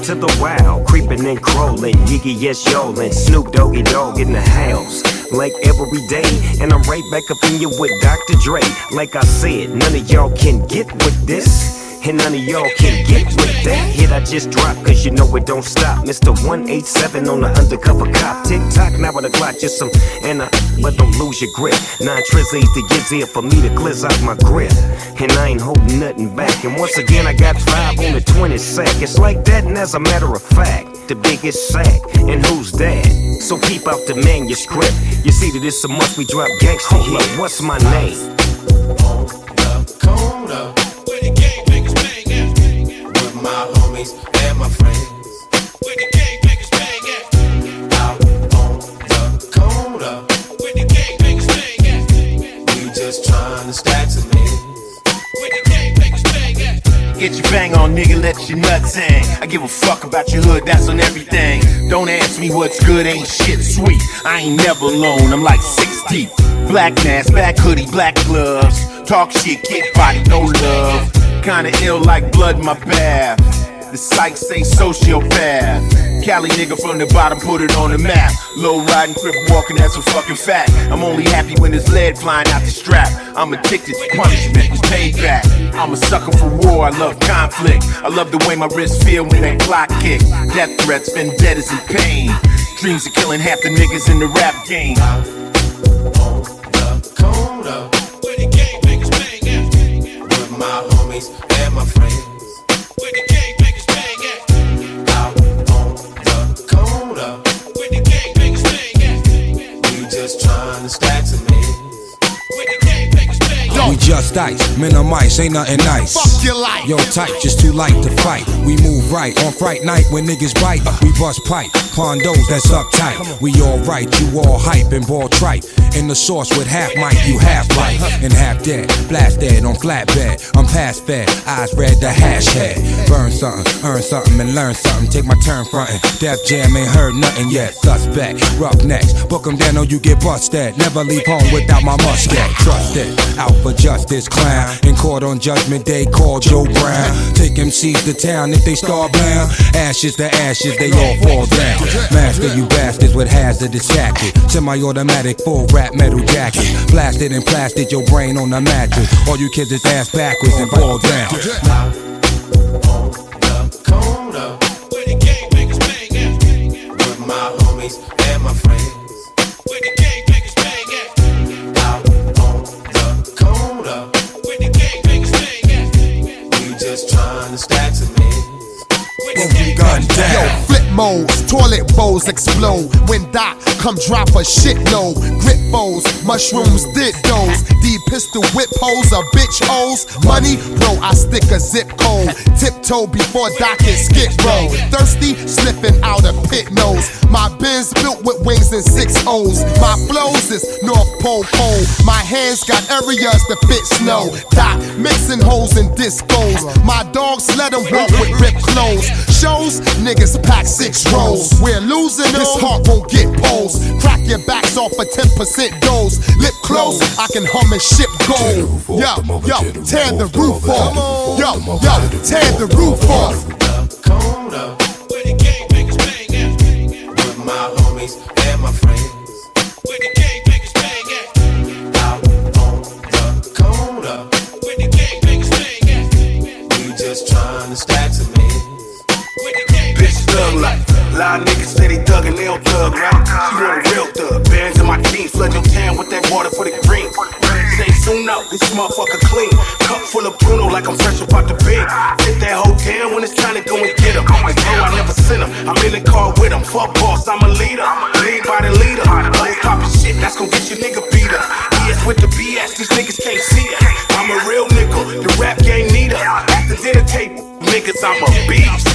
wild to the wild, creeping and crawling, Yiggy yes yolin', Snoop Doggy Dogg in the house. Like every day, and I'm right back up in you with Dr. Dre. Like I said, none of y'all can get with this, and none of y'all can get with that hit I just dropped, cause you know it don't stop. Mr. 187 on the undercover cop. Tick-tock, now with a Glock, just some, but don't lose your grip. 9 trizzies to get here for me to glizz out my grip, and I ain't holding nothing back. And once again, I got 5 on the 20 sack. It's like that, and as a matter of fact, the biggest sack, and who's that? So peep out the manuscript. You see that it's a must we drop gangsta here. Hold up, what's my name? On the corner, where the gang makers bang at. With my homies and my friends, where the gang makers bang at. Out on the corner, where the gang makers bang at. We just trying to stack some hits, where the gang makers bang at. Get your bang on, nigga, let your nuts hang. I give a fuck about your hood, that's on everything. Don't ask me what's good, ain't shit sweet. I ain't never alone, I'm like 6 deep. Black mask, black hoodie, black gloves. Talk shit, get body, no love. Kinda ill like blood in my bath. The psych say sociopath. Cali nigga from the bottom, put it on the map. Low riding, crip walking, that's a fucking fact. I'm only happy when there's lead flying out the strap. I'm addicted to punishment, it's payback. I'm a sucker for war, I love conflict. I love the way my wrists feel when that clock kick. Death threats, vendettas and pain. Dreams of killing half the niggas in the rap game. On the corner, where the gang makers bang at. With my homies and my friends, where the gang makers bang at. Out on the corner, where the gang makers bang at. We just trying to stack some hits, where the gang makers bang at. We just ice, minimize, ain't nothing nice. Fuck your life. Yo, tight, just too light to fight. We move right on fright night when niggas bite. We bust pipe, condos that's uptight. We all right, you all hype and ball tripe. In the sauce with half mic, you half right and half dead. Blast dead on flatbed. I'm past fed, eyes red, the hash head. Burn something, earn something, and learn something. Take my turn frontin'. Def Jam ain't heard nothing yet. Suspect, rough necks. Book 'em down or you get busted. Never leave home without my musket. Trust it, out for justice, clown. In court on Judgment Day, call Joe Brown. Take MCs to town if they start blown. Ashes to ashes, they all fall down. Master you bastards with hazardous jacket. Semi-automatic, full rap metal jacket. Blasted and plastered your brain on the mattress. All you kids is ass backwards and fall down. On the corner, where the gang makers bang at. With my homies and my friends, where the gang makers bang at. Out on the corner, where the gang makers bang at. We just trying to stack some hits, where the gang makers bang at. Yo, flip modes, toilet bowls explode. When Doc come drop a shitload. Grip foes, mushrooms, did those. D pistol whip hoes, a bitch hoes. Money, bro, I stick a zip code. Tiptoe before Doc and skip roll. Thirsty, slipping out a pit nose. My Benz built with wings and 6 O's. My flows is North Pole pole. My hands got areas to fit snow. Doc mixing hoes and discos. My dogs let them walk with ripped clothes. Shows, niggas pack 6 rolls. We're losing, this heart won't get poles. Crack your backs off for 10% dose. Lip close, I can hum and ship gold. Yo, tear the roof off. Yo, tear the roof off. The corner, where the gang makers bang at. With my homies and my friends, where the gang makers bang at. Out on the corner, where the gang makers bang at. We just trying to stack some hits, where the gang makers Thug life. A lot of niggas say they thug and they don't thug, right? She want a real thug. Bands in my jeans, flood your town with that water for the green. Say soon out, this motherfucker clean. Cup full of Bruno like I'm fresh up out the bed. Hit that whole town when it's time to go and get him. And bro, I never sent him. I'm in the car with him. Fuck boss, I'm a leader. Lead by the leader. Always poppin' shit, that's gon' get your nigga beat up. ES with the BS, these niggas can't see us. I'm a real nigga, the rap game need us. At the dinner table, niggas, I'm a beast.